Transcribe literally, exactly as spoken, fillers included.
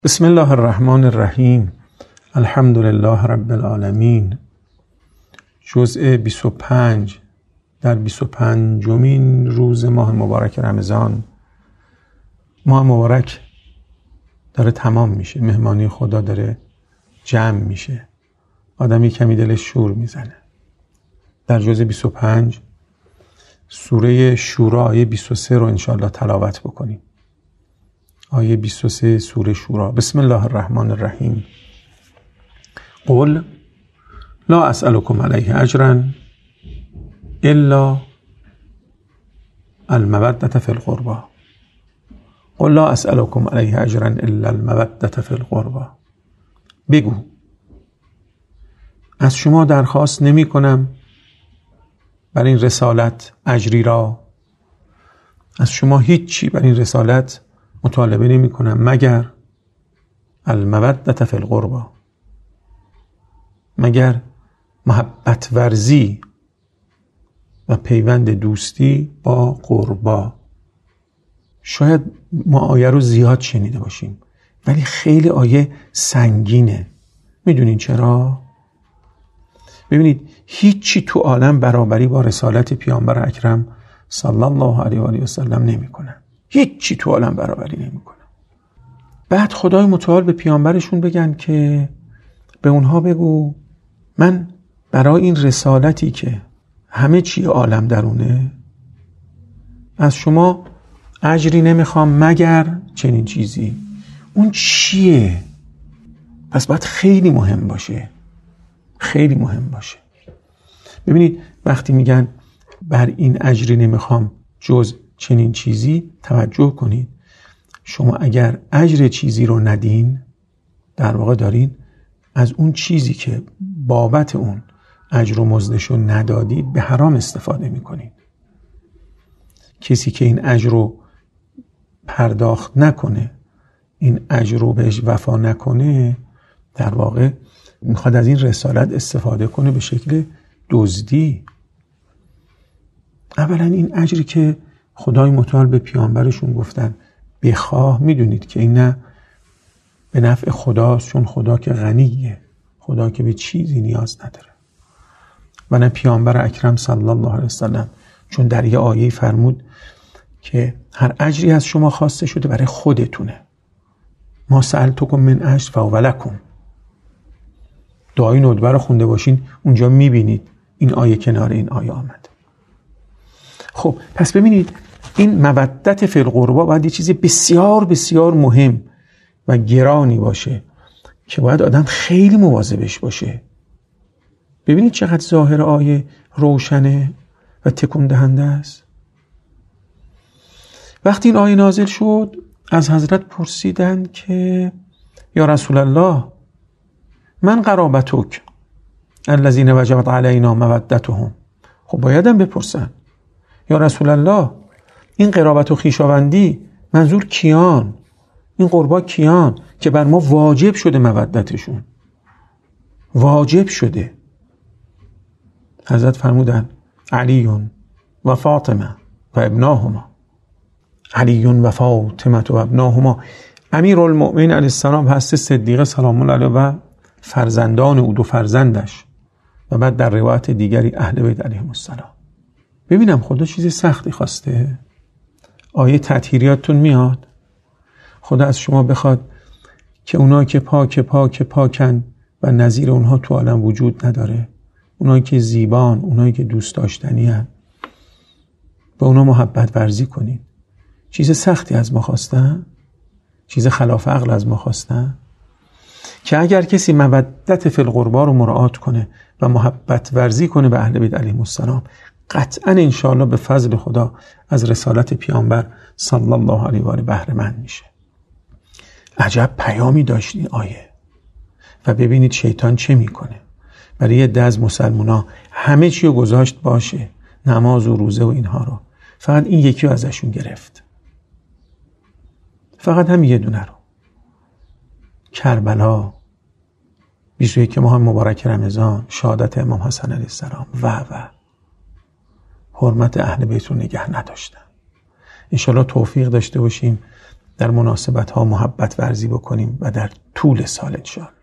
بسم الله الرحمن الرحیم. الحمد لله رب العالمین. جزء بیست و پنج در بیست و پنجمین روز ماه مبارک رمضان. ماه مبارک داره تمام میشه، مهمانی خدا داره جمع میشه، آدمی کمی دلش شور میزنه. در جزء بیست و پنج سوره شورا آیه بیست و سه رو انشاءالله تلاوت بکنیم. آیه بیست و سه سوره شورا. بسم الله الرحمن الرحیم. قل لا اسألكم علیه اجرا الا المودة فی القربى. قل لا اسألكم علیه اجرا الا المودة فی القربى. بگو از شما درخواست نمی کنم بر این رسالت اجری را، از شما هیچی بر این رسالت مطالبه نمی کنم مگر المودة فی القربى، مگر محبت ورزی و پیوند دوستی با قربا. شاید ما آیه رو زیاد شنیده باشیم ولی خیلی آیه سنگینه. میدونین چرا؟ ببینید هیچی تو عالم برابری با رسالت پیامبر اکرم صلی الله علیه و آله و سلم نمی‌کنه. هیچی تو عالم برابری نمی‌کنه. بعد خدای متعال به پیامبرشون بگن که به اونها بگو من برای این رسالتی که همه چی عالم درونه از شما اجری نمیخوام مگر چنین چیزی. اون چیه؟ پس باید خیلی مهم باشه، خیلی مهم باشه. ببینید وقتی میگن بر این اجری نمیخوام جز چنین چیزی، توجه کنید شما اگر اجر چیزی رو ندین در واقع دارین از اون چیزی که بابت اون اجر و مزدشو ندادید به حرام استفاده میکنید. کسی که این اجر رو پرداخت نکنه، این اجر رو بهش وفا نکنه، در واقع میخواد از این رسالت استفاده کنه به شکل دزدی. اولا این اجری که خدای متعال به پیامبرشون گفتن بخواه، میدونید که این نه به نفع خداست، چون خدا که غنیه، خدا که به چیزی نیاز نداره، و نه پیامبر اکرم صلی الله علیه وسلم، چون در یه آیه فرمود که هر اجری از شما خواسته شده برای خودتونه. ما سألتکم من اجر فهو لکم. دعای ندبه رو خونده باشین اونجا میبینید این آیه کنار این آیه آمد. خب پس ببینید این مودت فی القربى باید یه چیزی بسیار بسیار مهم و گرانی باشه که باید آدم خیلی مواظبش باشه. ببینید چقدر ظاهر آیه روشنه و تکون دهنده است. وقتی این آیه نازل شد از حضرت پرسیدن که یا رسول الله من قرابتک الذین وجبت علینا مودتهم. خب بایدم بپرسن یا رسول الله این قرابت و خویشاوندی منظور کیان؟ این قربا کیان که بر ما واجب شده مودتشون؟ واجب شده. حضرت فرمودن علی و فاطمه و ابناهما. علی و فاطمه و ابناهما امیرالمؤمنین علیه السلام هست، صدیقه سلام الله علیه و فرزندان او، دو فرزندش، و بعد در روایت دیگری اهل بیت علیهم السلام. ببینم خدا چیز سختی خواسته؟ آیه تطهیریاتتون میاد خدا از شما بخواد که اونایی که پاک پاک پاکن و نظیر اونها تو عالم وجود نداره، اونایی که زیبان، اونایی که دوست داشتنی هن، به اونا محبت ورزی کنید. چیز سختی از ما خواستن؟ چیز خلاف عقل از ما خواستن؟ که اگر کسی مودت فی القربى رو مراعات کنه و محبت ورزی کنه به اهل بیت علیهم السلام، قطعا انشاءالله به فضل خدا از رسالت پیامبر صلی الله علیه و آله بهره مند میشه. عجب پیامی داشت این آیه. و ببینید شیطان چه میکنه. برای یه دز مسلمونا همه چی رو گذاشت باشه، نماز و روزه و اینها رو، فقط این یکی رو ازشون گرفت، فقط هم یه دونه رو. کربلا، بیست و یک ماه مبارک رمضان، شهادت امام حسن علیه السلام و و حرمت اهل بیت رو نگه نداشتن. انشالله توفیق داشته باشیم در مناسبت ها محبت ورزی بکنیم و در طول سال انشاءالله.